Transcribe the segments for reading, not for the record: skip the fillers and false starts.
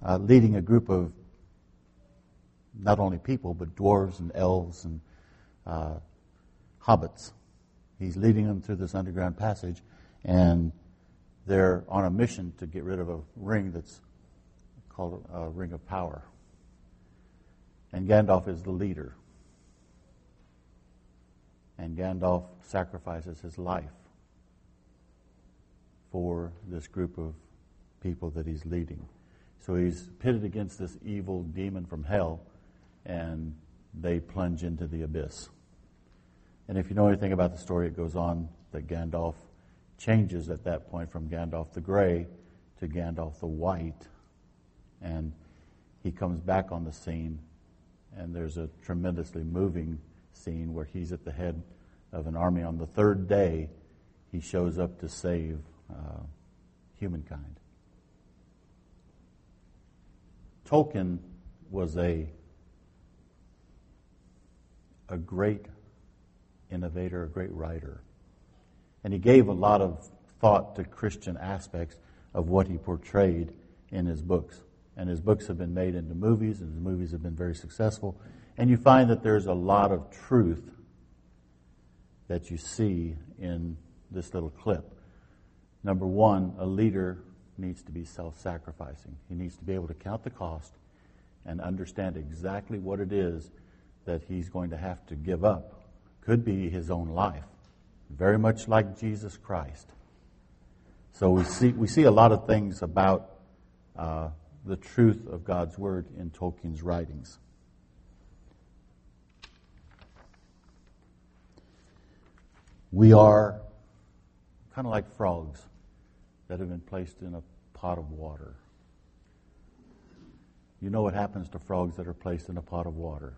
leading a group of not only people, but dwarves and elves and hobbits. He's leading them through this underground passage, and they're on a mission to get rid of a ring that's called a ring of power. And Gandalf is the leader. And Gandalf sacrifices his life for this group of people that he's leading. So he's pitted against this evil demon from hell, and they plunge into the abyss. And if you know anything about the story, it goes on that Gandalf changes at that point from Gandalf the Grey to Gandalf the White, and he comes back on the scene, and there's a tremendously moving scene where he's at the head of an army. On the third day, he shows up to save humankind. Tolkien was a great innovator, a great writer. And he gave a lot of thought to Christian aspects of what he portrayed in his books. And his books have been made into movies, and his movies have been very successful. And you find that there's a lot of truth that you see in this little clip. Number one, a leader needs to be self-sacrificing. He needs to be able to count the cost and understand exactly what it is that he's going to have to give up. Could be his own life, very much like Jesus Christ. So we see a lot of things about the truth of God's Word in Tolkien's writings. We are kind of like frogs that have been placed in a pot of water. You know what happens to frogs that are placed in a pot of water?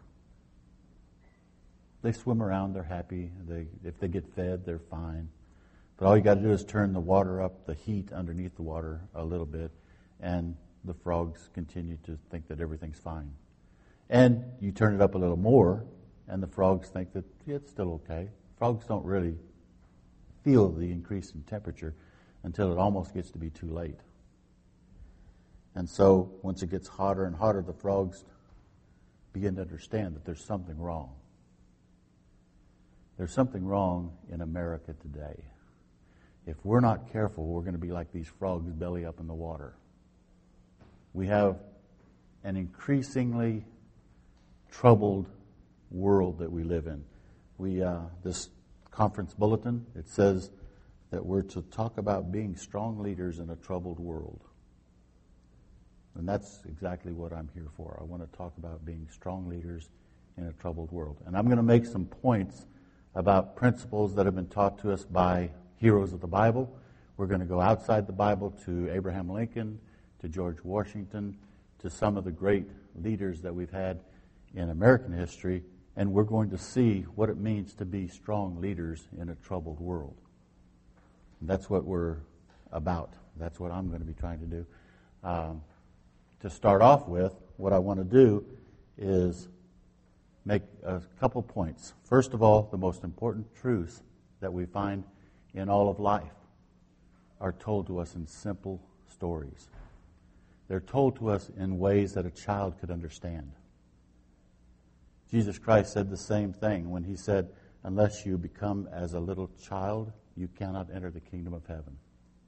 They swim around, they're happy. If they get fed, they're fine. But all you got to do is turn the water up, the heat underneath the water a little bit, and the frogs continue to think that everything's fine. And you turn it up a little more, and the frogs think that it's still okay. Frogs don't really feel the increase in temperature until it almost gets to be too late. And so once it gets hotter and hotter, the frogs begin to understand that there's something wrong. There's something wrong in America today. If we're not careful, we're going to be like these frogs belly up in the water. We have an increasingly troubled world that we live in. This conference bulletin, it says that we're to talk about being strong leaders in a troubled world. And that's exactly what I'm here for. I want to talk about being strong leaders in a troubled world. And I'm going to make some points about principles that have been taught to us by heroes of the Bible. We're going to go outside the Bible to Abraham Lincoln, to George Washington, to some of the great leaders that we've had in American history, and we're going to see what it means to be strong leaders in a troubled world. And that's what we're about. That's what I'm going to be trying to do. To start off with, what I want to do is make a couple points. First of all, the most important truths that we find in all of life are told to us in simple stories. They're told to us in ways that a child could understand. Jesus Christ said the same thing when he said, "Unless you become as a little child, you cannot enter the kingdom of heaven."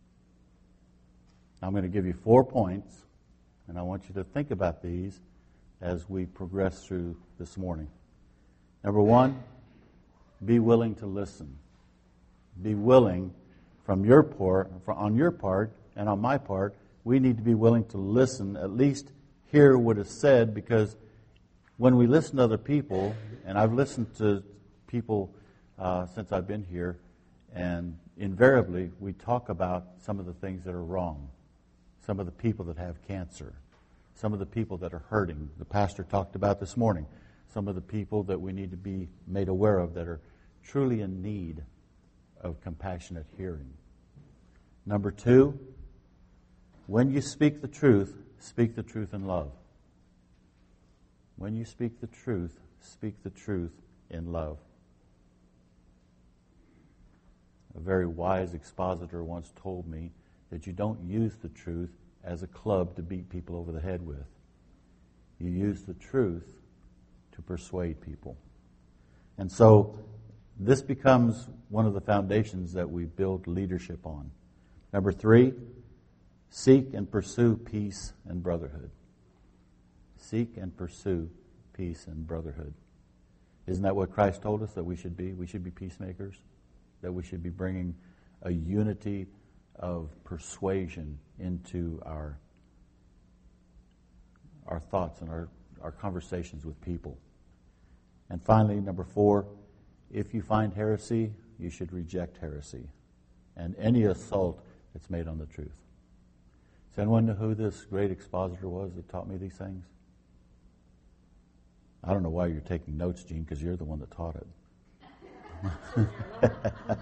I'm going to give you 4 points, and I want you to think about these as we progress through this morning. Number 1, be willing to listen. Be willing on your part and on my part. We need to be willing to listen, at least hear what is said, because when we listen to other people, and I've listened to people since I've been here, and invariably we talk about some of the things that are wrong, some of the people that have cancer, some of the people that are hurting. The pastor talked about this morning some of the people that we need to be made aware of that are truly in need of compassionate hearing. Number 2, when you speak the truth in love. When you speak the truth in love. A very wise expositor once told me that you don't use the truth as a club to beat people over the head with. You use the truth to persuade people. And so this becomes one of the foundations that we build leadership on. Number 3, seek and pursue peace and brotherhood. Seek and pursue peace and brotherhood. Isn't that what Christ told us that we should be? We should be peacemakers, that we should be bringing a unity of persuasion into our thoughts and our conversations with people. And finally, number 4, if you find heresy, you should reject heresy and any assault that's made on the truth. Does anyone know who this great expositor was that taught me these things? I don't know why you're taking notes, Gene, because you're the one that taught it.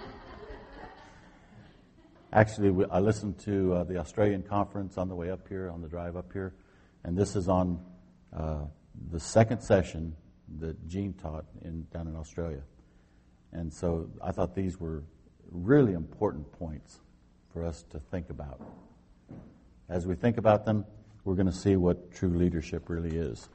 Actually, I listened to the Australian conference on the way up here, on the drive up here, and this is on the second session that Gene taught down in Australia. And so I thought these were really important points for us to think about. As we think about them, we're going to see what true leadership really is.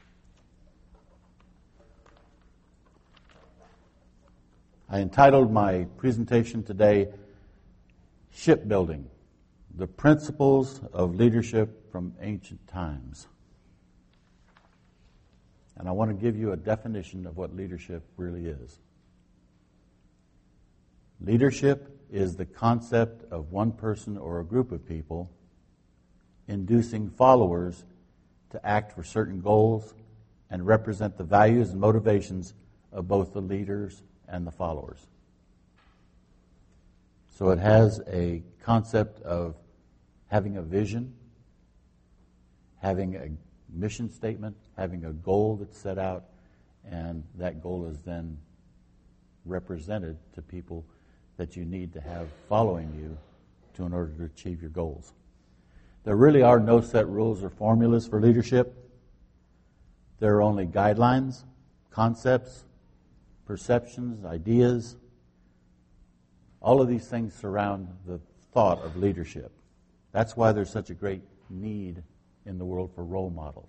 I entitled my presentation today, Shipbuilding, the Principles of Leadership from Ancient Times. And I want to give you a definition of what leadership really is. Leadership is the concept of one person or a group of people inducing followers to act for certain goals and represent the values and motivations of both the leaders and the followers. So it has a concept of having a vision, having a mission statement, having a goal that's set out, and that goal is then represented to people that you need to have following you in order to achieve your goals. There really are no set rules or formulas for leadership. There are only guidelines, concepts, perceptions, ideas. All of these things surround the thought of leadership. That's why there's such a great need in the world for role models.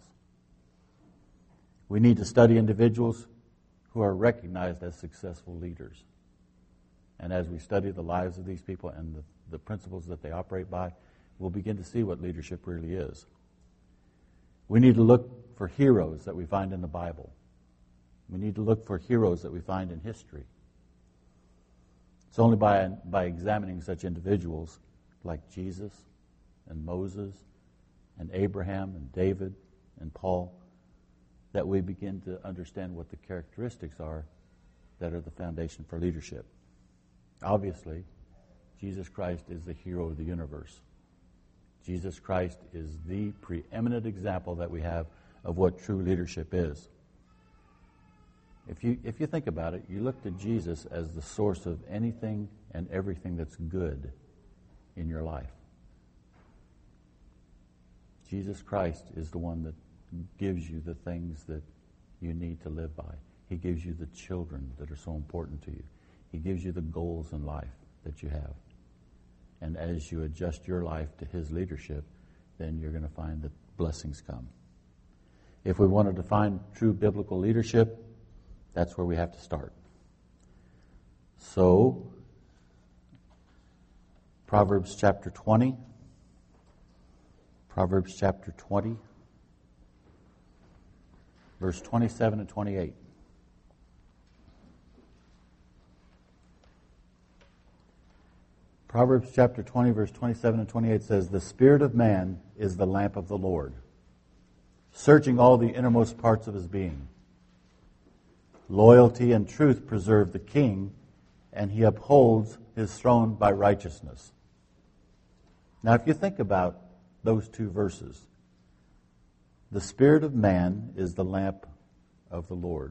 We need to study individuals who are recognized as successful leaders. And as we study the lives of these people and the principles that they operate by, we'll begin to see what leadership really is. We need to look for heroes that we find in the Bible. We need to look for heroes that we find in history. It's only by examining such individuals like Jesus and Moses and Abraham and David and Paul that we begin to understand what the characteristics are that are the foundation for leadership. Obviously, Jesus Christ is the hero of the universe. Jesus Christ is the preeminent example that we have of what true leadership is. If you think about it, you look to Jesus as the source of anything and everything that's good in your life. Jesus Christ is the one that gives you the things that you need to live by. He gives you the children that are so important to you. He gives you the goals in life that you have. And as you adjust your life to His leadership, then you're going to find that blessings come. If we wanted to find true biblical leadership, that's where we have to start. So, Proverbs chapter 20. Proverbs chapter 20, verse 27 and 28. Proverbs chapter 20, verse 27 and 28 says, "The spirit of man is the lamp of the Lord, searching all the innermost parts of his being. Loyalty and truth preserve the king, and he upholds his throne by righteousness." Now, if you think about those two verses, the spirit of man is the lamp of the Lord.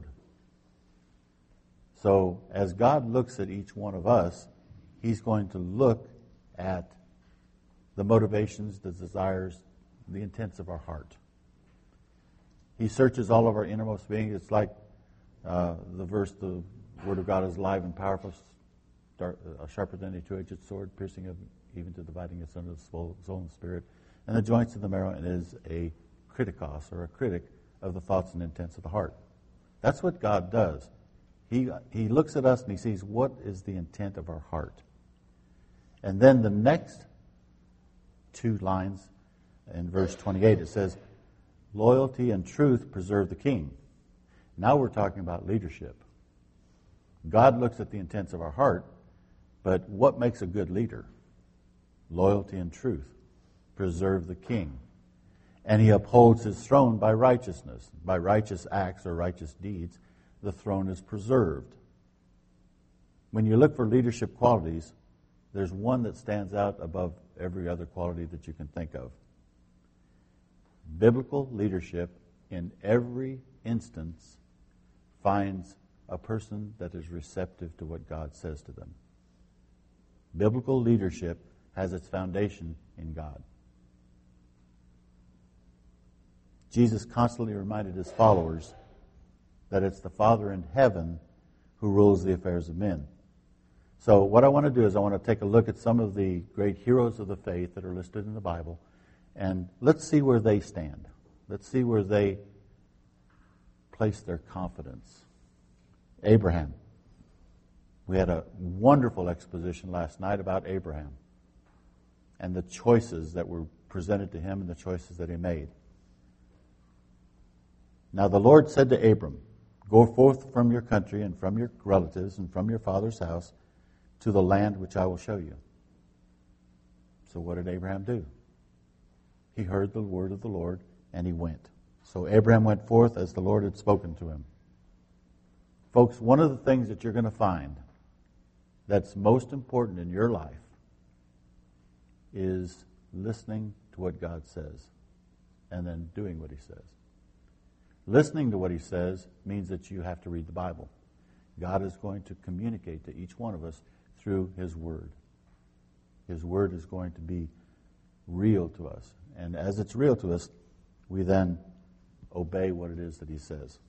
So, as God looks at each one of us, He's going to look at the motivations, the desires, the intents of our heart. He searches all of our innermost being. It's like the verse, the Word of God is alive and powerful, sharper than a two-edged sword, piercing even to dividing asunder the soul and spirit, and the joints of the marrow, and is a criticos, or a critic of the thoughts and intents of the heart. That's what God does. He looks at us and he sees what is the intent of our heart. And then the next two lines in verse 28, it says, loyalty and truth preserve the king. Now we're talking about leadership. God looks at the intents of our heart, but what makes a good leader? Loyalty and truth preserve the king. And he upholds his throne by righteousness. By righteous acts or righteous deeds, the throne is preserved. When you look for leadership qualities, there's one that stands out above every other quality that you can think of. Biblical leadership in every instance finds a person that is receptive to what God says to them. Biblical leadership has its foundation in God. Jesus constantly reminded his followers that it's the Father in heaven who rules the affairs of men. So what I want to do is I want to take a look at some of the great heroes of the faith that are listed in the Bible, and let's see where they stand. Let's see where they place their confidence. Abraham. We had a wonderful exposition last night about Abraham and the choices that were presented to him and the choices that he made. Now the Lord said to Abram, go forth from your country and from your relatives and from your father's house to the land which I will show you. So what did Abraham do? He heard the word of the Lord and he went. So Abraham went forth as the Lord had spoken to him. Folks, one of the things that you're going to find that's most important in your life is listening to what God says and then doing what he says. Listening to what he says means that you have to read the Bible. God is going to communicate to each one of us through his word. His word is going to be real to us. And as it's real to us, we then obey what it is that he says.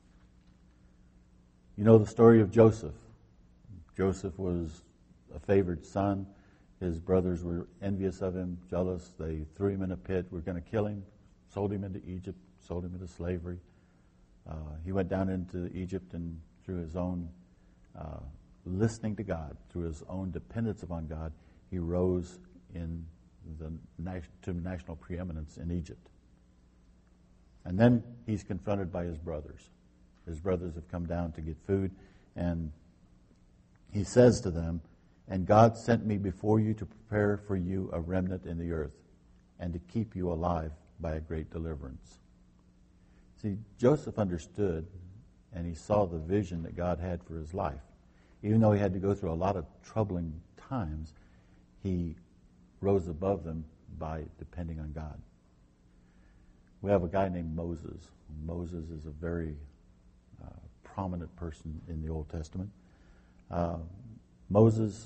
You know the story of Joseph. Joseph was a favored son. His brothers were envious of him, jealous. They threw him in a pit. We're going to kill him. Sold him into Egypt, sold him into slavery. He went down into Egypt, and through his own listening to God, through his own dependence upon God, he rose to national preeminence in Egypt. And then he's confronted by his brothers. His brothers have come down to get food, and he says to them, and God sent me before you to prepare for you a remnant in the earth and to keep you alive by a great deliverance. See, Joseph understood and he saw the vision that God had for his life. Even though he had to go through a lot of troubling times, he rose above them by depending on God. We have a guy named Moses. Moses is a very prominent person in the Old Testament. Moses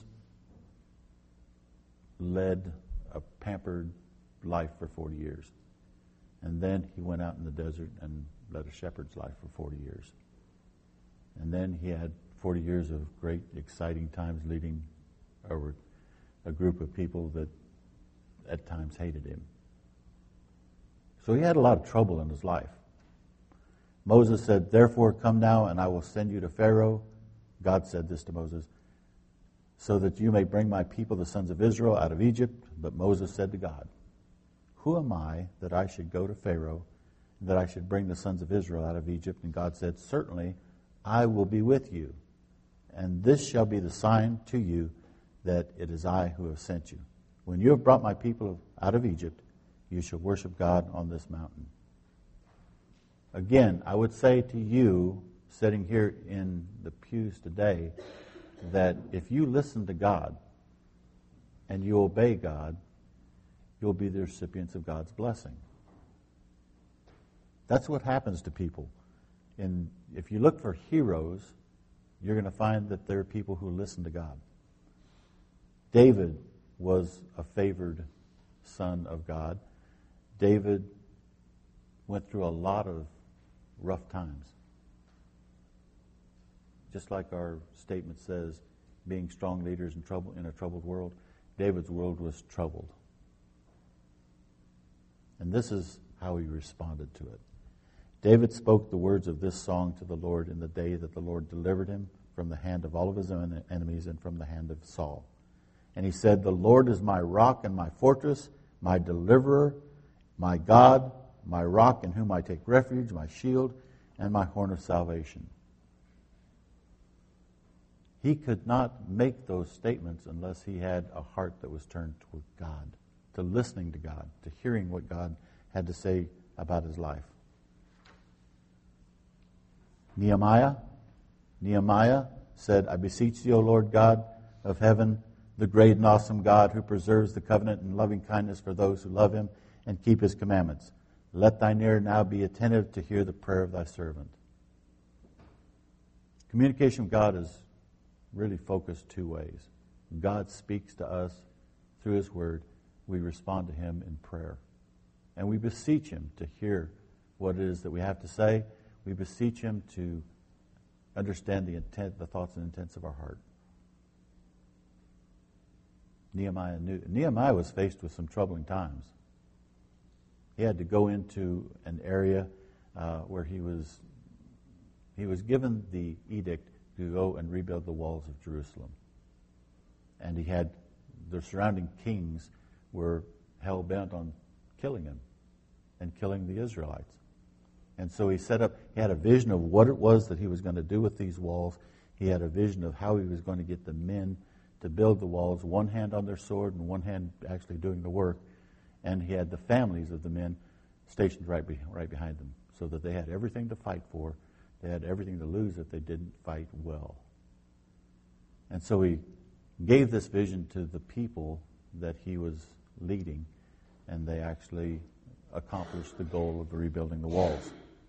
led a pampered life for 40 years. And then he went out in the desert and led a shepherd's life for 40 years. And then he had 40 years of great, exciting times leading over a group of people that at times hated him. So he had a lot of trouble in his life. Moses said, therefore come now and I will send you to Pharaoh. God said this to Moses, so that you may bring my people, the sons of Israel, out of Egypt. But Moses said to God, who am I that I should go to Pharaoh, and that I should bring the sons of Israel out of Egypt? And God said, certainly I will be with you. And this shall be the sign to you that it is I who have sent you. When you have brought my people out of Egypt, you shall worship God on this mountain. Again, I would say to you, sitting here in the pews today, that if you listen to God and you obey God, you'll be the recipients of God's blessing. That's what happens to people. And if you look for heroes, you're going to find that there are people who listen to God. David was a favored son of God. David went through a lot of rough times. Just like our statement says, being strong leaders in a troubled world, David's world was troubled. And this is how he responded to it. David spoke the words of this song to the Lord in the day that the Lord delivered him from the hand of all of his enemies and from the hand of Saul. And he said, "The Lord is my rock and my fortress, my deliverer, my God, my rock in whom I take refuge, my shield, and my horn of salvation." He could not make those statements unless he had a heart that was turned toward God, to listening to God, to hearing what God had to say about his life. Nehemiah said, "I beseech thee, O Lord God of heaven, the great and awesome God who preserves the covenant and loving kindness for those who love him and keep his commandments. Let thine ear now be attentive to hear the prayer of thy servant." Communication with God is really focused two ways. God speaks to us through his word. We respond to him in prayer. And we beseech him to hear what it is that we have to say. We beseech him to understand the intent, the thoughts and intents of our heart. Nehemiah was faced with some troubling times. He had to go into an area where he was given the edict to go and rebuild the walls of Jerusalem. And he had the surrounding kings were hell-bent on killing him and killing the Israelites. And so he had a vision of what it was that he was going to do with these walls. He had a vision of how he was going to get the men to build the walls, one hand on their sword and one hand actually doing the work. And he had the families of the men stationed right behind them, so that they had everything to fight for. They had everything to lose if they didn't fight well. And so he gave this vision to the people that he was leading, and they actually accomplished the goal of rebuilding the walls.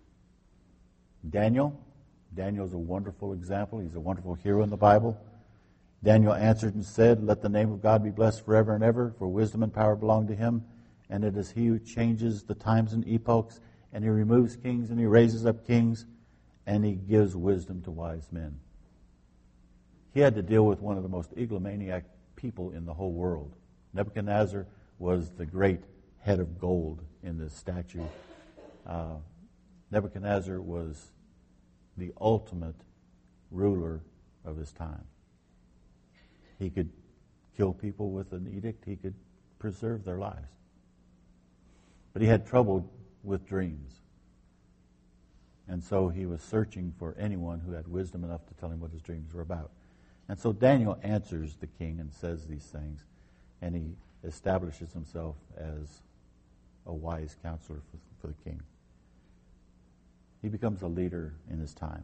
Daniel's a wonderful example. He's a wonderful hero in the Bible. Daniel answered and said, "Let the name of God be blessed forever and ever, for wisdom and power belong to him. And it is he who changes the times and epochs, and he removes kings and he raises up kings, and he gives wisdom to wise men." He had to deal with one of the most egomaniac people in the whole world. Nebuchadnezzar was the great head of gold in this statue. Nebuchadnezzar was the ultimate ruler of his time. He could kill people with an edict. He could preserve their lives. But he had trouble with dreams. And so he was searching for anyone who had wisdom enough to tell him what his dreams were about. And so Daniel answers the king and says these things. And he establishes himself as a wise counselor for the king. He becomes a leader in his time.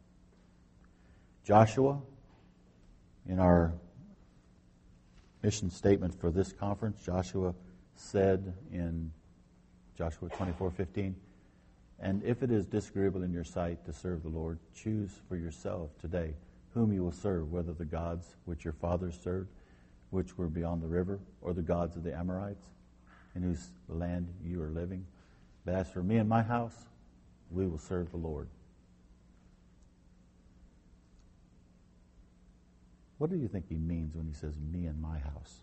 Joshua, in our mission statement for this conference, Joshua said in Joshua 24:15, "And if it is disagreeable in your sight to serve the Lord, choose for yourself today whom you will serve, whether the gods which your fathers served, which were beyond the river, or the gods of the Amorites, in whose land you are living. But as for me and my house, we will serve the Lord." What do you think he means when he says, "me and my house"?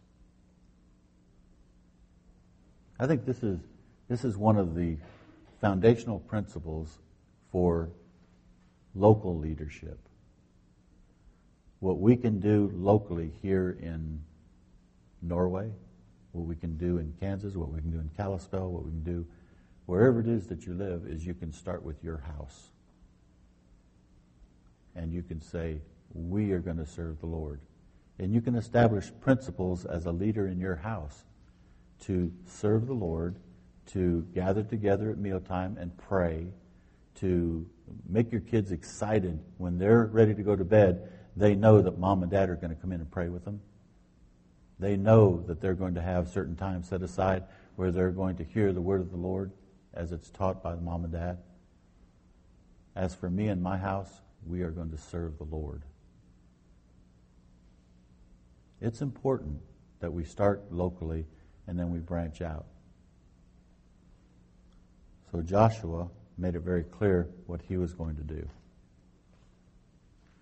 I think this is one of the foundational principles for local leadership. What we can do locally here in Norway, what we can do in Kansas, what we can do in Kalispell, what we can do wherever it is that you live, is you can start with your house. And you can say, "We are going to serve the Lord." And you can establish principles as a leader in your house to serve the Lord, to gather together at mealtime and pray, to make your kids excited when they're ready to go to bed. They know that mom and dad are going to come in and pray with them. They know that they're going to have certain time set aside where they're going to hear the word of the Lord as it's taught by the mom and dad. As for me and my house, we are going to serve the Lord. It's important that we start locally and then we branch out. So Joshua made it very clear what he was going to do.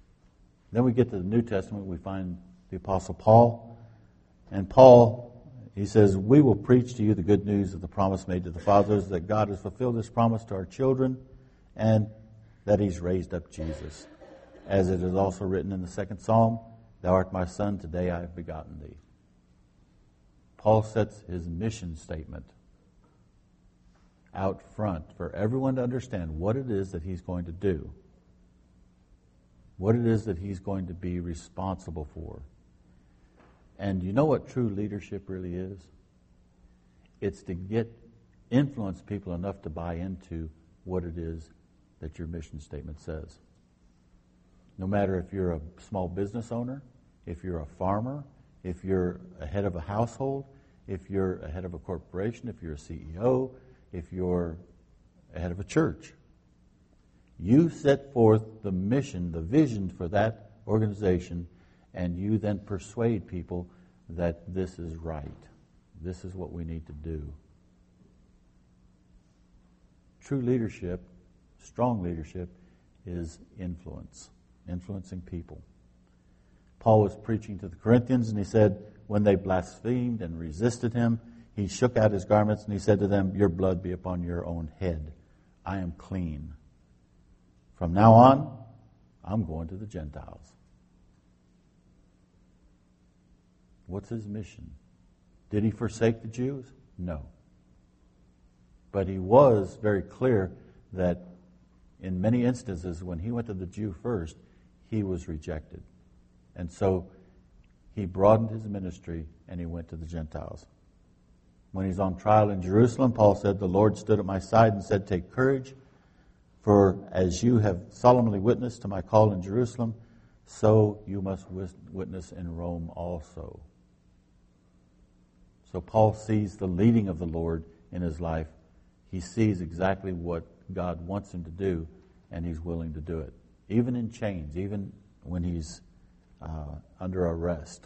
Then we get to the New Testament. We find the Apostle Paul. And Paul he says, we will preach to you the good news of the promise made to the fathers, that God has fulfilled his promise to our children, and that he's raised up Jesus. As it is also written in the second Psalm, thou art my son, today I have begotten thee. Paul sets his mission statement out front for everyone to understand what it is that he's going to do, what it is that he's going to be responsible for. And you know what true leadership really is? It's to influence people enough to buy into what it is that your mission statement says. No matter if you're a small business owner, if you're a farmer, if you're a head of a household, if you're a head of a corporation, if you're a CEO, if you're a head of a church. You set forth the mission, the vision for that organization, and you then persuade people that this is right. This is what we need to do. True leadership, strong leadership, is influencing people. Paul was preaching to the Corinthians, and he said, when they blasphemed and resisted him, he shook out his garments, and he said to them, your blood be upon your own head. I am clean. From now on, I'm going to the Gentiles. What's his mission? Did he forsake the Jews? No. But he was very clear that in many instances, when he went to the Jew first, he was rejected. And so he broadened his ministry and he went to the Gentiles. When he's on trial in Jerusalem, Paul said, the Lord stood at my side and said, take courage, for as you have solemnly witnessed to my call in Jerusalem, so you must witness in Rome also. So Paul sees the leading of the Lord in his life. He sees exactly what God wants him to do, and he's willing to do it. Even in chains, even when he's under arrest.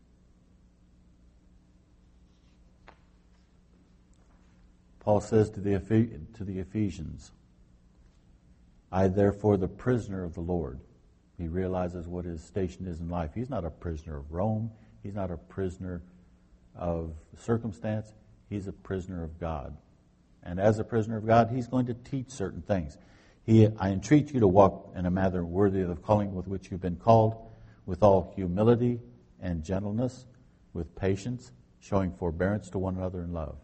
Paul says to the Ephesians, I therefore, the prisoner of the Lord. He realizes what his station is in life. He's not a prisoner of Rome. He's not a prisoner of circumstance. He's a prisoner of God. And as a prisoner of God, he's going to teach certain things. I entreat you to walk in a manner worthy of the calling with which you've been called, with all humility and gentleness, with patience, showing forbearance to one another in love.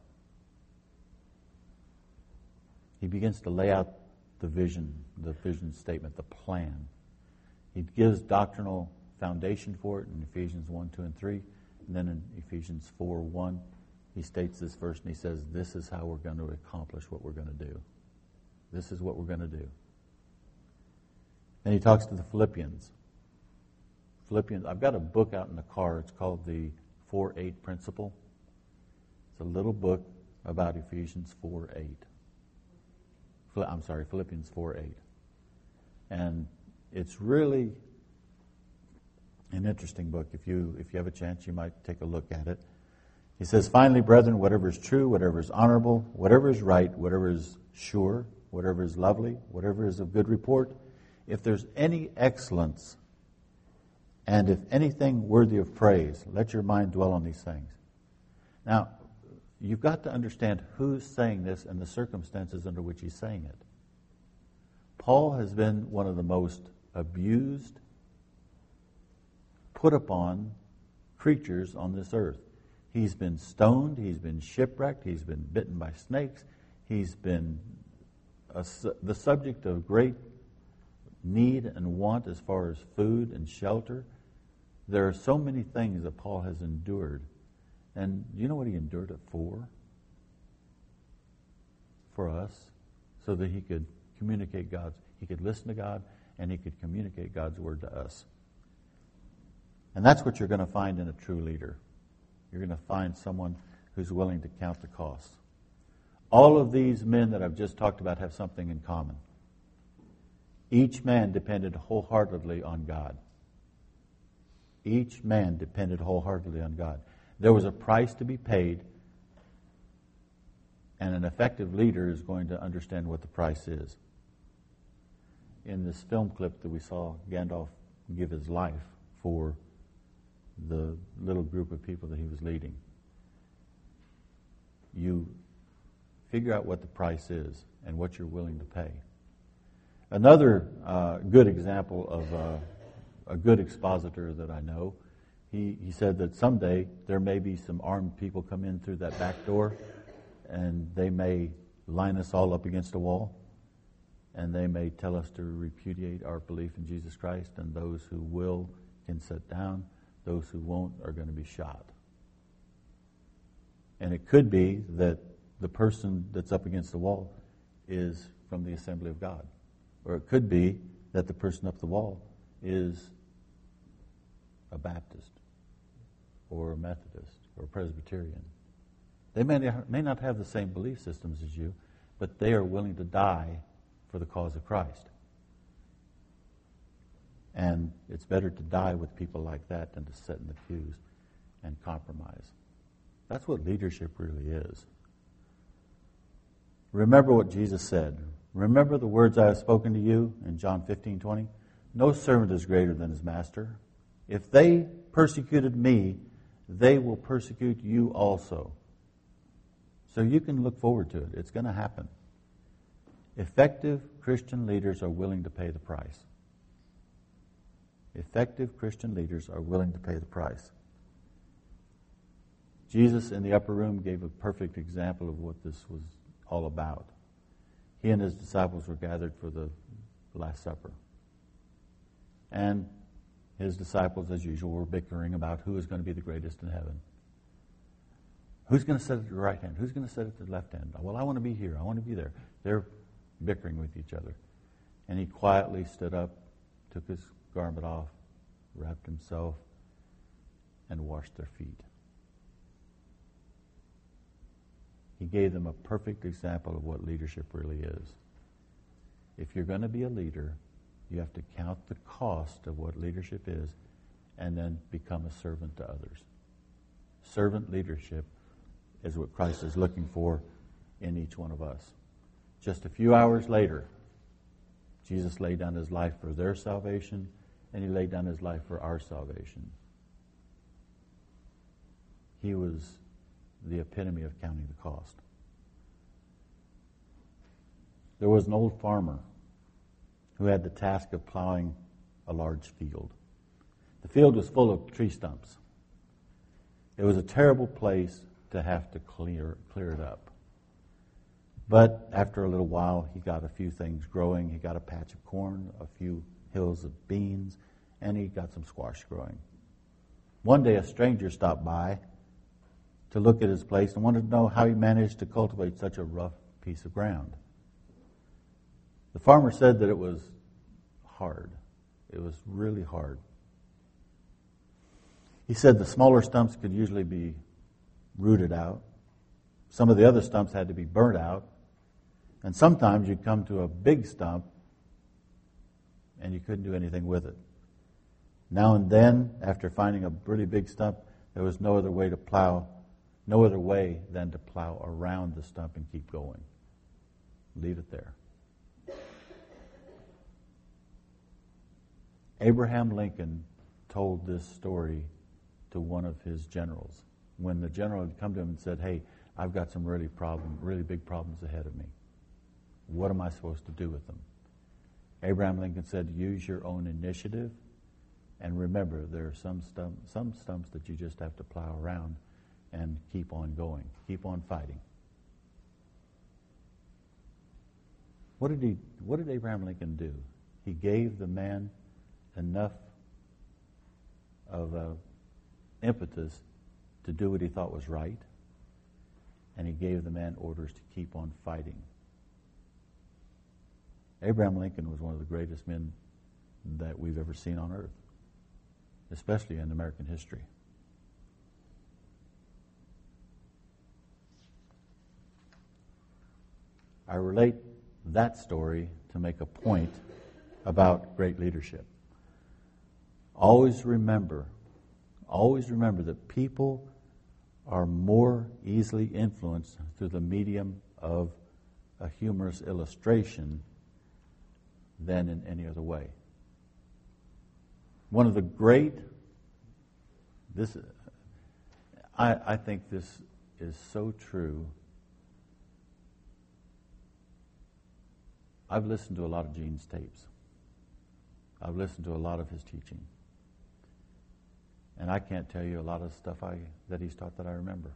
He begins to lay out the vision statement, the plan. He gives doctrinal foundation for it in Ephesians 1, 2, and 3. And then in Ephesians 4, 1, he states this verse and he says, this is how we're going to accomplish what we're going to do. This is what we're going to do. Then he talks to the Philippians. I've got a book out in the car. It's called the 4-8 Principle. It's a little book about Ephesians 4:8. Philippians 4:8. And it's really an interesting book. If you have a chance, you might take a look at it. He says, finally, brethren, whatever is true, whatever is honorable, whatever is right, whatever is sure, whatever is lovely, whatever is of good report, if there's any excellence, and if anything worthy of praise, let your mind dwell on these things. Now, you've got to understand who's saying this and the circumstances under which he's saying it. Paul has been one of the most abused, put upon creatures on this earth. He's been stoned, he's been shipwrecked, he's been bitten by snakes, he's been the subject of great need and want as far as food and shelter. There are so many things that Paul has endured. And you know what he endured it for? For us, so that he could communicate he could listen to God, and he could communicate God's word to us. And that's what you're going to find in a true leader. You're going to find someone who's willing to count the cost. All of these men that I've just talked about have something in common. Each man depended wholeheartedly on God. Each man depended wholeheartedly on God. There was a price to be paid, and an effective leader is going to understand what the price is. In this film clip that we saw Gandalf give his life for the little group of people that he was leading, you figure out what the price is and what you're willing to pay. Another good example of a good expositor that I know, he said that someday there may be some armed people come in through that back door, and they may line us all up against a wall, and they may tell us to repudiate our belief in Jesus Christ, and those who will can sit down, those who won't are going to be shot. And it could be that the person that's up against the wall is from the Assembly of God. Or it could be that the person up the wall is a Baptist or a Methodist or a Presbyterian. They may not have the same belief systems as you, but they are willing to die for the cause of Christ. And it's better to die with people like that than to sit in the pews and compromise. That's what leadership really is. Remember what Jesus said. Remember the words I have spoken to you in John 15:20. No servant is greater than his master. If they persecuted me, they will persecute you also. So you can look forward to it. It's going to happen. Effective Christian leaders are willing to pay the price. Effective Christian leaders are willing to pay the price. Jesus in the upper room gave a perfect example of what this was all about. He and his disciples were gathered for the Last Supper. And his disciples, as usual, were bickering about who is going to be the greatest in heaven. Who's going to sit at the right hand? Who's going to sit at the left hand? Well, I want to be here. I want to be there. They're bickering with each other. And he quietly stood up, took his garment off, wrapped himself, and washed their feet. He gave them a perfect example of what leadership really is. If you're going to be a leader, you have to count the cost of what leadership is and then become a servant to others. Servant leadership is what Christ is looking for in each one of us. Just a few hours later, Jesus laid down his life for their salvation, and he laid down his life for our salvation. He was the epitome of counting the cost. There was an old farmer who had the task of plowing a large field. The field was full of tree stumps. It was a terrible place to have to clear it up. But after a little while, he got a few things growing. He got a patch of corn, a few hills of beans, and he got some squash growing. One day, a stranger stopped by to look at his place and wanted to know how he managed to cultivate such a rough piece of ground. The farmer said that it was hard. It was really hard. He said the smaller stumps could usually be rooted out. Some of the other stumps had to be burnt out. And sometimes you'd come to a big stump and you couldn't do anything with it. Now and then, after finding a really big stump, there was no other way than to plow around the stump and keep going. Leave it there. Abraham Lincoln told this story to one of his generals. When the general had come to him and said, "Hey, I've got some really big problems ahead of me. What am I supposed to do with them?" Abraham Lincoln said, "Use your own initiative, and remember, there are some stumps that you just have to plow around and keep on going, keep on fighting." What did Abraham Lincoln do? He gave the man enough of impetus to do what he thought was right, and he gave the man orders to keep on fighting. Abraham Lincoln was one of the greatest men that we've ever seen on earth, especially in American history. I relate that story to make a point about great leadership. Always remember that people are more easily influenced through the medium of a humorous illustration than in any other way. One of the great, I think this is so true I've listened to a lot of Gene's tapes. I've listened to a lot of his teaching. And I can't tell you a lot of stuff that he's taught that I remember.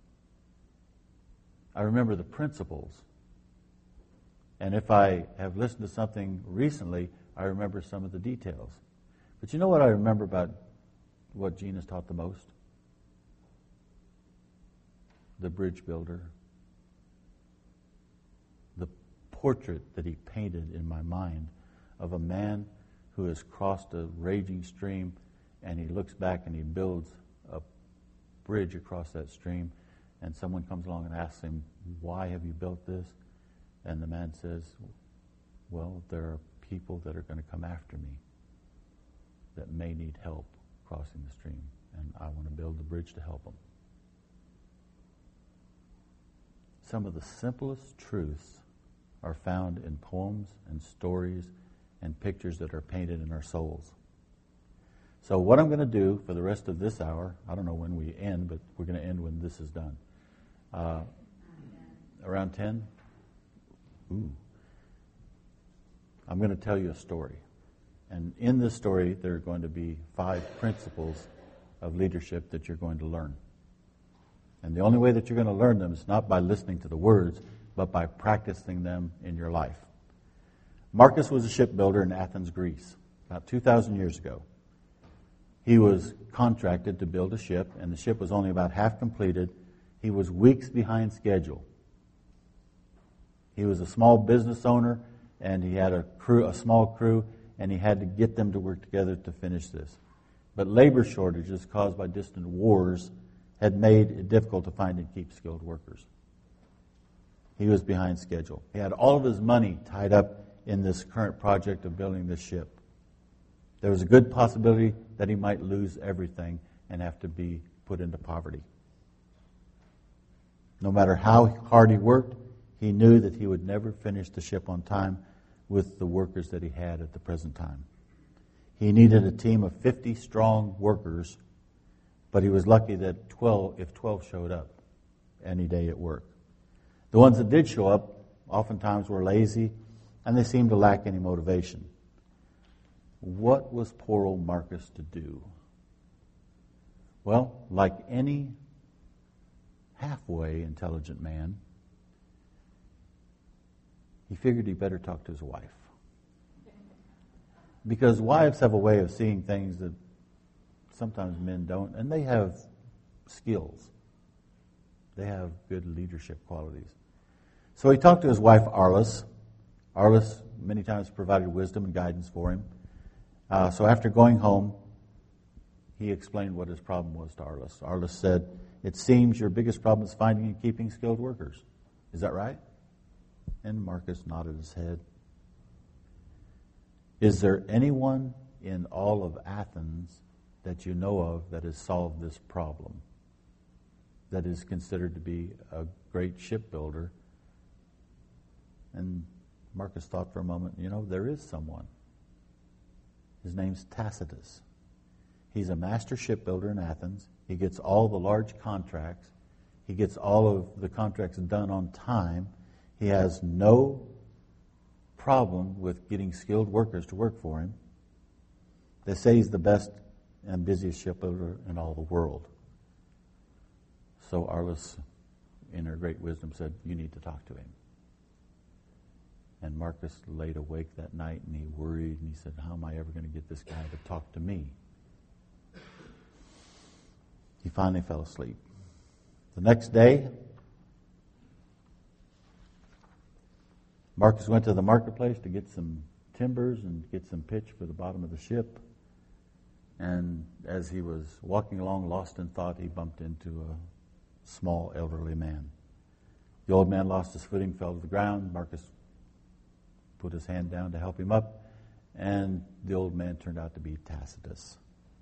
I remember the principles. And if I have listened to something recently, I remember some of the details. But you know what I remember about what Gene has taught the most? The bridge builder. The portrait that he painted in my mind of a man who has crossed a raging stream, and he looks back and he builds a bridge across that stream, and someone comes along and asks him, "Why have you built this?" And the man says, "Well, there are people that are going to come after me that may need help crossing the stream, and I want to build the bridge to help them." Some of the simplest truths are found in poems and stories and pictures that are painted in our souls. So what I'm going to do for the rest of this hour, I don't know when we end, but we're going to end when this is done. Around 10? Ooh. I'm going to tell you a story. And in this story, there are going to be 5 principles of leadership that you're going to learn. And the only way that you're going to learn them is not by listening to the words, but by practicing them in your life. Marcus was a shipbuilder in Athens, Greece, about 2,000 years ago. He was contracted to build a ship, and the ship was only about half completed. He was weeks behind schedule. He was a small business owner, and he had a small crew, and he had to get them to work together to finish this. But labor shortages caused by distant wars had made it difficult to find and keep skilled workers. He was behind schedule. He had all of his money tied up in this current project of building this ship. There was a good possibility that he might lose everything and have to be put into poverty. No matter how hard he worked, he knew that he would never finish the ship on time with the workers that he had at the present time. He needed a team of 50 strong workers, but he was lucky that if 12 showed up any day at work. The ones that did show up oftentimes were lazy, and they seemed to lack any motivation. What was poor old Marcus to do? Well, like any halfway intelligent man, he figured he better talk to his wife. Because wives have a way of seeing things that sometimes men don't, and they have skills. They have good leadership qualities. So he talked to his wife, Arliss. Arliss many times provided wisdom and guidance for him. So after going home, he explained what his problem was to Arliss. Arliss said, "It seems your biggest problem is finding and keeping skilled workers. Is that right?" And Marcus nodded his head. "Is there anyone in all of Athens that you know of that has solved this problem, that is considered to be a great shipbuilder?" And Marcus thought for a moment, there is someone. His name's Tacitus. He's a master shipbuilder in Athens. He gets all the large contracts. He gets all of the contracts done on time. He has no problem with getting skilled workers to work for him. They say he's the best and busiest shipbuilder in all the world. So Arliss, in her great wisdom, said, "You need to talk to him." And Marcus laid awake that night, and he worried, and he said, "How am I ever going to get this guy to talk to me?" He finally fell asleep. The next day, Marcus went to the marketplace to get some timbers and get some pitch for the bottom of the ship. And as he was walking along, lost in thought, he bumped into a small elderly man. The old man lost his footing, fell to the ground. Marcus put his hand down to help him up, and the old man turned out to be Tacitus.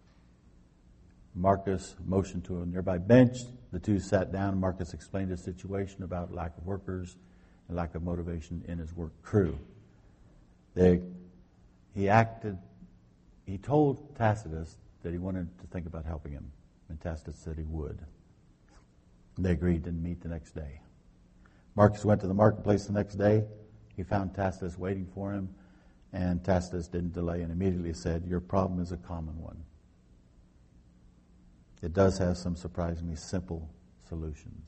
Marcus motioned to a nearby bench. The two sat down. Marcus explained his situation about lack of workers and lack of motivation in his work crew. He told Tacitus that he wanted to think about helping him, and Tacitus said he would. They agreed to meet the next day. Marcus went to the marketplace the next day. he found Tacitus waiting for him, and Tacitus didn't delay and immediately said, "Your problem is a common one." It does have some surprisingly simple solutions.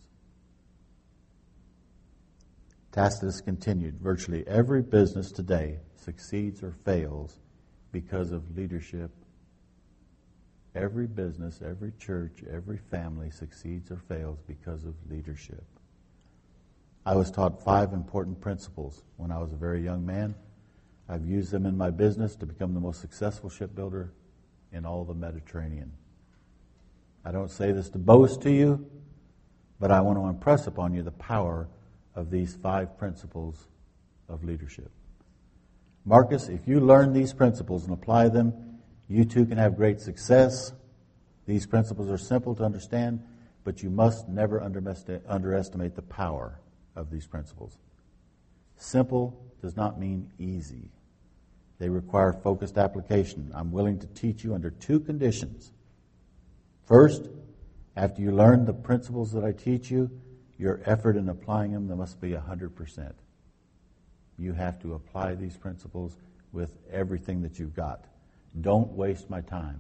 Tacitus continued, "Virtually every business today succeeds or fails because of leadership. Every business, every church, every family succeeds or fails because of leadership." I was taught 5 important principles when I was a very young man. I've used them in my business to become the most successful shipbuilder in all the Mediterranean. I don't say this to boast to you, but I want to impress upon you the power of these 5 principles of leadership. Marcus, if you learn these principles and apply them, you too can have great success. These principles are simple to understand, but you must never underestimate the power of these principles. Simple does not mean easy. They require focused application. I'm willing to teach you under 2 conditions. First, after you learn the principles that I teach you, your effort in applying them must be 100%. You have to apply these principles with everything that you've got. Don't waste my time.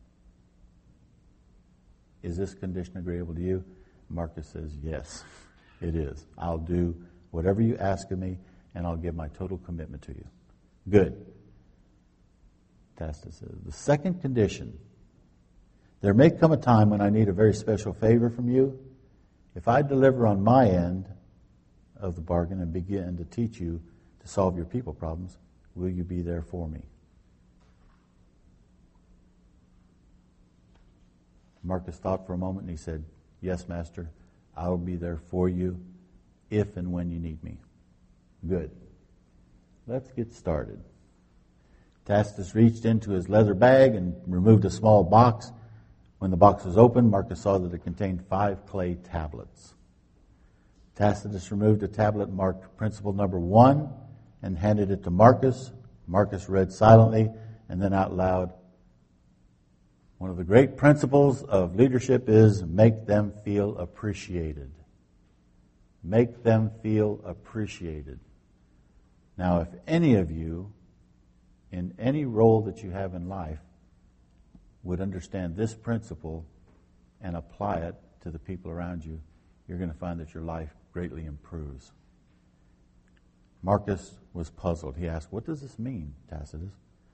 Is this condition agreeable to you? Marcus says, yes, it is. I'll do whatever you ask of me, and I'll give my total commitment to you. Good. Tacitus says, the second condition, there may come a time when I need a very special favor from you. If I deliver on my end of the bargain and begin to teach you to solve your people problems, will you be there for me? Marcus thought for a moment and he said, yes, Master, I will be there for you if and when you need me. Good. Let's get started. Tacitus reached into his leather bag and removed a small box. When the box was opened, Marcus saw that it contained 5 clay tablets. Tacitus removed a tablet marked principle number 1 and handed it to Marcus. Marcus read silently and then out loud, one of the great principles of leadership is make them feel appreciated. Make them feel appreciated. Now, if any of you, in any role that you have in life, would understand this principle and apply it to the people around you, you're going to find that your life greatly improves. Marcus was puzzled. He asked, what does this mean, Tacitus?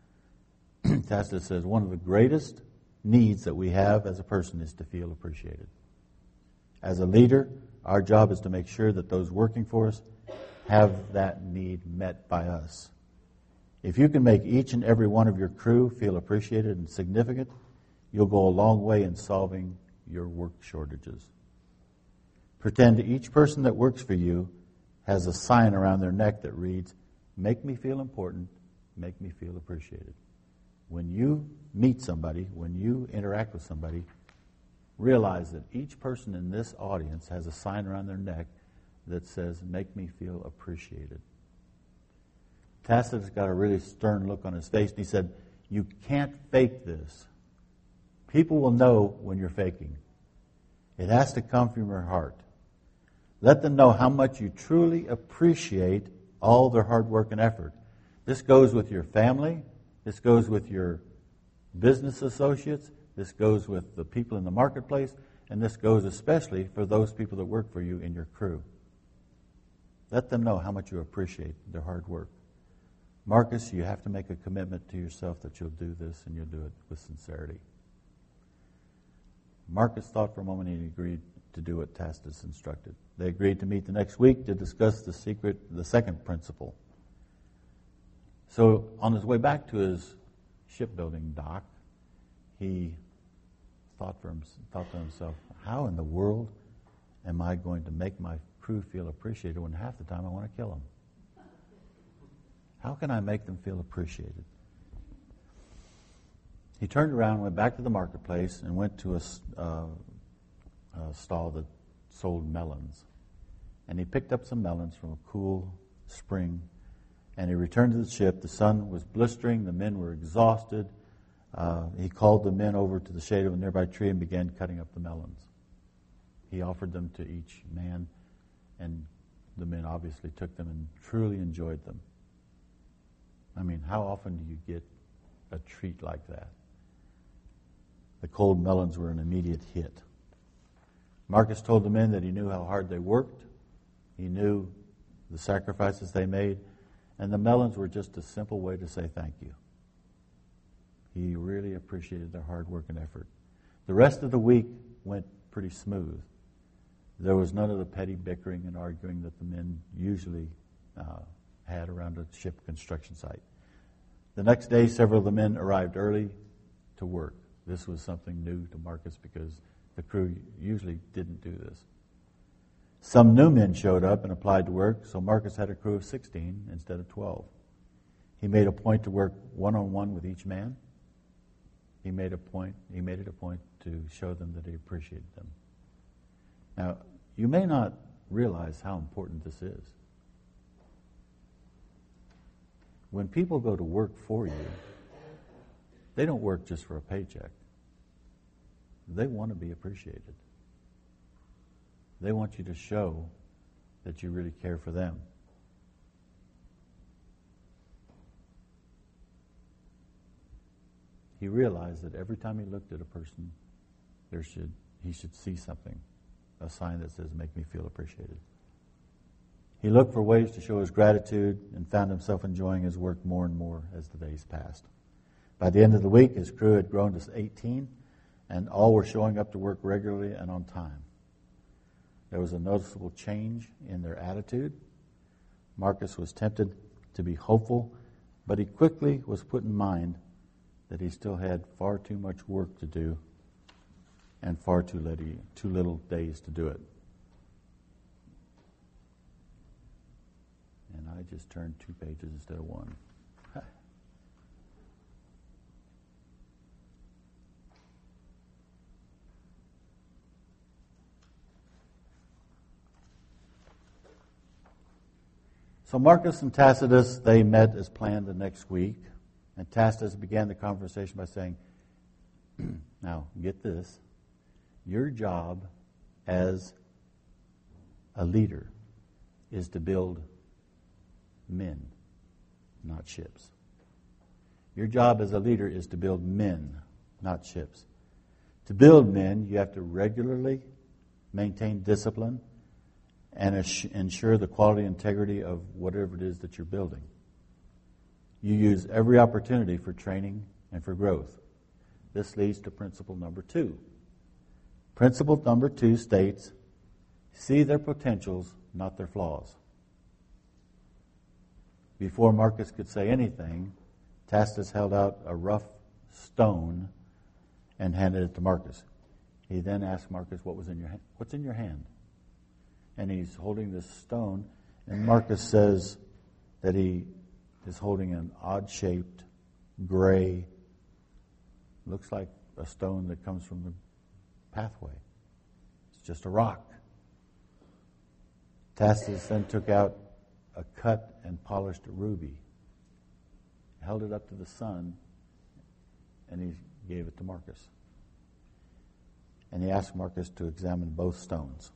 Tacitus says, one of the greatest needs that we have as a person is to feel appreciated. As a leader, our job is to make sure that those working for us have that need met by us. If you can make each and every one of your crew feel appreciated and significant, you'll go a long way in solving your work shortages. Pretend each person that works for you has a sign around their neck that reads, make me feel important, make me feel appreciated. When you meet somebody, when you interact with somebody, realize that each person in this audience has a sign around their neck that says, make me feel appreciated. Tacitus got a really stern look on his face, and he said, you can't fake this. People will know when you're faking. It has to come from your heart. Let them know how much you truly appreciate all their hard work and effort. This goes with your family. This goes with your business associates. This goes with the people in the marketplace. And this goes especially for those people that work for you in your crew. Let them know how much you appreciate their hard work. Marcus, you have to make a commitment to yourself that you'll do this and you'll do it with sincerity. Marcus thought for a moment and he agreed to do what Tacitus instructed. They agreed to meet the next week to discuss the second principle. So on his way back to his shipbuilding dock, he thought to himself, how in the world am I going to make my crew feel appreciated when half the time I want to kill them? How can I make them feel appreciated? He turned around, went back to the marketplace, and went to a stall that sold melons. And he picked up some melons from a cool spring, and he returned to the ship. The sun was blistering. The men were exhausted. He called the men over to the shade of a nearby tree and began cutting up the melons. He offered them to each man, and the men obviously took them and truly enjoyed them. I mean, how often do you get a treat like that? The cold melons were an immediate hit. Marcus told the men that he knew how hard they worked. He knew the sacrifices they made. And the melons were just a simple way to say thank you. He really appreciated their hard work and effort. The rest of the week went pretty smooth. There was none of the petty bickering and arguing that the men usually had around a ship construction site. The next day, several of the men arrived early to work. This was something new to Marcus because the crew usually didn't do this. Some new men showed up and applied to work, so Marcus had a crew of 16 instead of 12. He made a point to work one-on-one with each man. He made it a point to show them that he appreciated them. Now, you may not realize how important this is. When people go to work for you, they don't work just for a paycheck. They want to be appreciated. They want you to show that you really care for them. He realized that every time he looked at a person, he should see something, a sign that says, "Make me feel appreciated." He looked for ways to show his gratitude and found himself enjoying his work more and more as the days passed. By the end of the week, his crew had grown to 18, and all were showing up to work regularly and on time. There was a noticeable change in their attitude. Marcus was tempted to be hopeful, but he quickly was put in mind that he still had far too much work to do and far too little days to do it. And I just turned 2 pages instead of 1. So Marcus and Tacitus, they met as planned the next week. And Tacitus began the conversation by saying, now, get this. Your job as a leader is to build men, not ships. Your job as a leader is to build men, not ships. To build men, you have to regularly maintain discipline and ensure the quality and integrity of whatever it is that you're building. You use every opportunity for training and for growth. This leads to principle number 2. Principle number 2 states, see their potentials, not their flaws. Before Marcus could say anything, Tacitus held out a rough stone and handed it to Marcus. He then asked Marcus, what's in your hand? And he's holding this stone, and Marcus says that he is holding an odd-shaped, gray, looks like a stone that comes from the pathway. It's just a rock. Tacitus then took out a cut and polished ruby, held it up to the sun, and he gave it to Marcus. And he asked Marcus to examine both stones.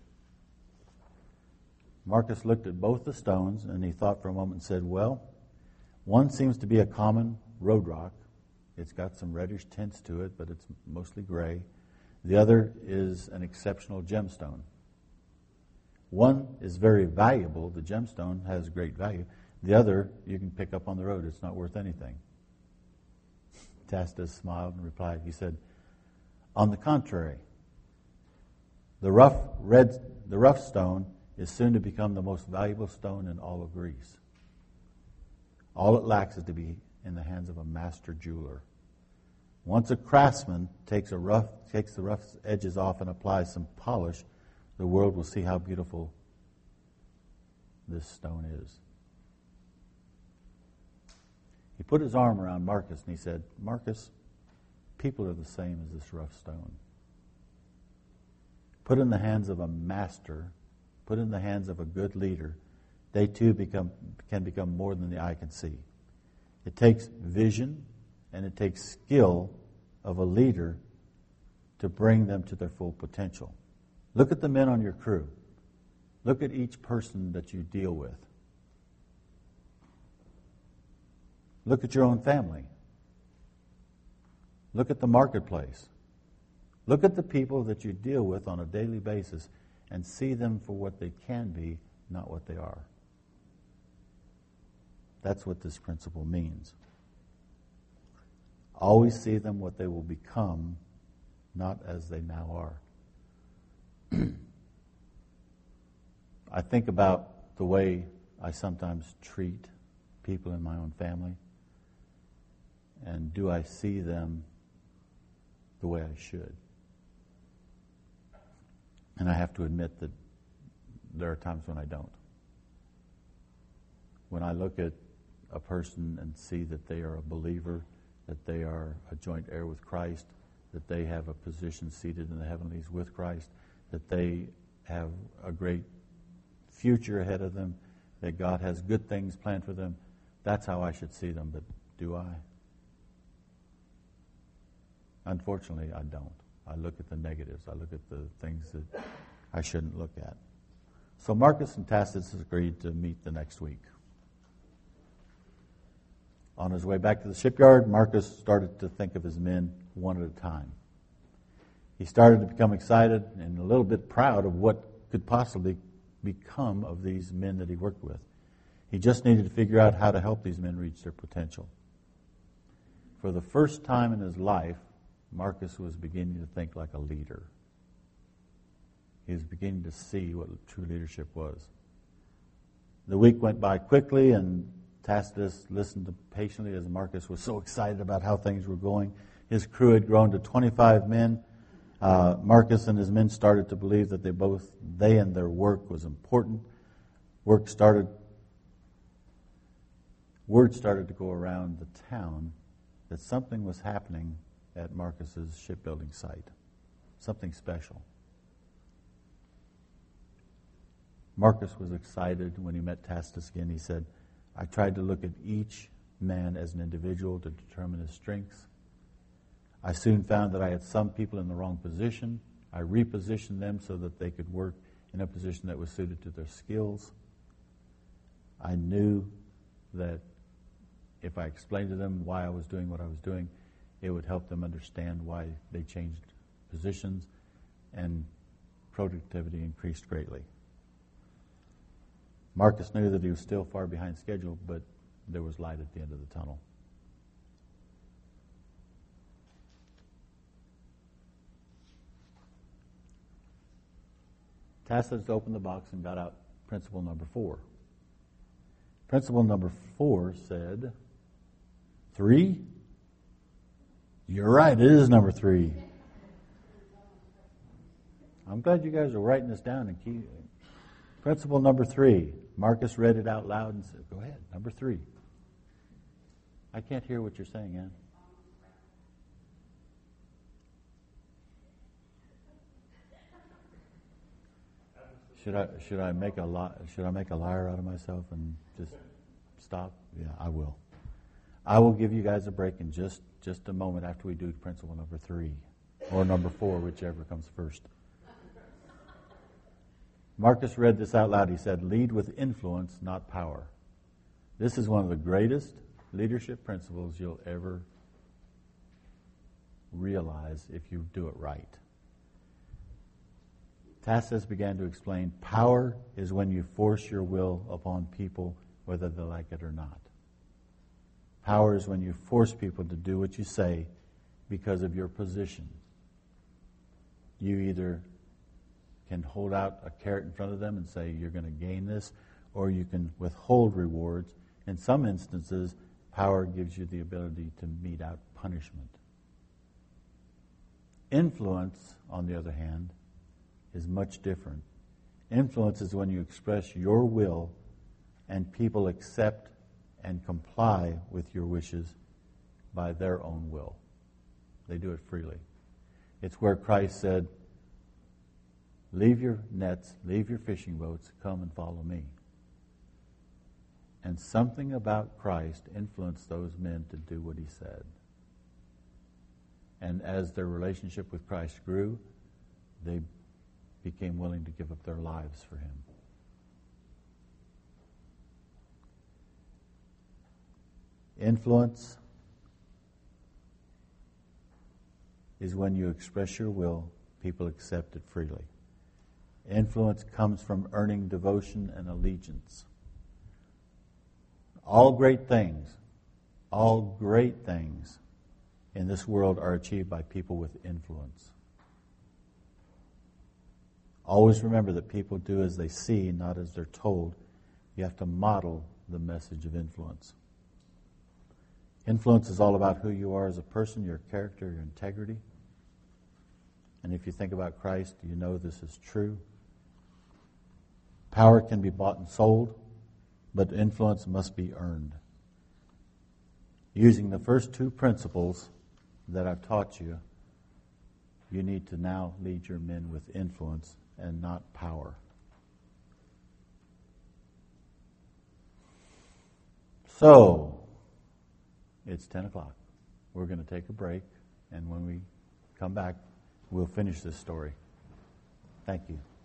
Marcus looked at both the stones, and he thought for a moment and said, well, one seems to be a common road rock. It's got some reddish tints to it, but it's mostly gray. The other is an exceptional gemstone. One is very valuable. The gemstone has great value. The other you can pick up on the road. It's not worth anything. Tacitus smiled and replied. He said, on the contrary, the rough stone is soon to become the most valuable stone in all of Greece. All it lacks is to be in the hands of a master jeweler. Once a craftsman takes the rough edges off and applies some polish, the world will see how beautiful this stone is. He put his arm around Marcus and he said, Marcus, people are the same as this rough stone. Put in the hands of a master, put in the hands of a good leader, they too can become more than the eye can see. It takes vision and it takes skill of a leader to bring them to their full potential. Look at the men on your crew. Look at each person that you deal with. Look at your own family. Look at the marketplace. Look at the people that you deal with on a daily basis and see them for what they can be, not what they are. That's what this principle means. Always see them what they will become, not as they now are. I think about the way I sometimes treat people in my own family, and do I see them the way I should? And I have to admit that there are times when I don't. When I look at a person and see that they are a believer, that they are a joint heir with Christ, that they have a position seated in the heavenlies with Christ, that they have a great future ahead of them, that God has good things planned for them, that's how I should see them. But do I? Unfortunately, I don't. I look at the negatives. I look at the things that I shouldn't look at. So Marcus and Tacitus agreed to meet the next week. On his way back to the shipyard, Marcus started to think of his men one at a time. He started to become excited and a little bit proud of what could possibly become of these men that he worked with. He just needed to figure out how to help these men reach their potential. For the first time in his life, Marcus was beginning to think like a leader. He was beginning to see what true leadership was. The week went by quickly, and Tacitus listened patiently as Marcus was so excited about how things were going. His crew had grown to 25 men. Marcus and his men started to believe that they and their work was important. Word started to go around the town that something was happening at Marcus's shipbuilding site. Something special. Marcus was excited when he met Tacitus again. He said, I tried to look at each man as an individual to determine his strengths. I soon found that I had some people in the wrong position. I repositioned them so that they could work in a position that was suited to their skills. I knew that if I explained to them why I was doing what I was doing, it would help them understand why they changed positions, and productivity increased greatly. Marcus knew that he was still far behind schedule, but there was light at the end of the tunnel. Tacitus opened the box and got out principle number 4. Principle number 4 said, 3? You're right, it is number 3. I'm glad you guys are writing this down and keep. Principle number 3. Marcus read it out loud and said, go ahead, number 3. I can't hear what you're saying, Ann. Should I make a liar out of myself and just stop? Yeah, I will. I will give you guys a break in just a moment after we do principle number 3 or number 4, whichever comes first. Marcus read this out loud. He said, lead with influence, not power. This is one of the greatest leadership principles you'll ever realize if you do it right. Tacitus began to explain, power is when you force your will upon people whether they like it or not. Power is when you force people to do what you say because of your position. You either can hold out a carrot in front of them and say you're going to gain this, or you can withhold rewards. In some instances, power gives you the ability to mete out punishment. Influence, on the other hand, is much different. Influence is when you express your will and people accept and comply with your wishes by their own will. They do it freely. It's where Christ said, leave your nets, leave your fishing boats, come and follow me. And something about Christ influenced those men to do what he said. And as their relationship with Christ grew, they became willing to give up their lives for him. Influence is when you express your will, people accept it freely. Influence comes from earning devotion and allegiance. All great things in this world are achieved by people with influence. Always remember that people do as they see, not as they're told. You have to model the message of influence. Influence is all about who you are as a person, your character, your integrity. And if you think about Christ, you know this is true. Power can be bought and sold, but influence must be earned. Using the first two principles that I've taught you, you need to now lead your men with influence and not power. So, it's 10 o'clock. We're going to take a break, and when we come back, we'll finish this story. Thank you.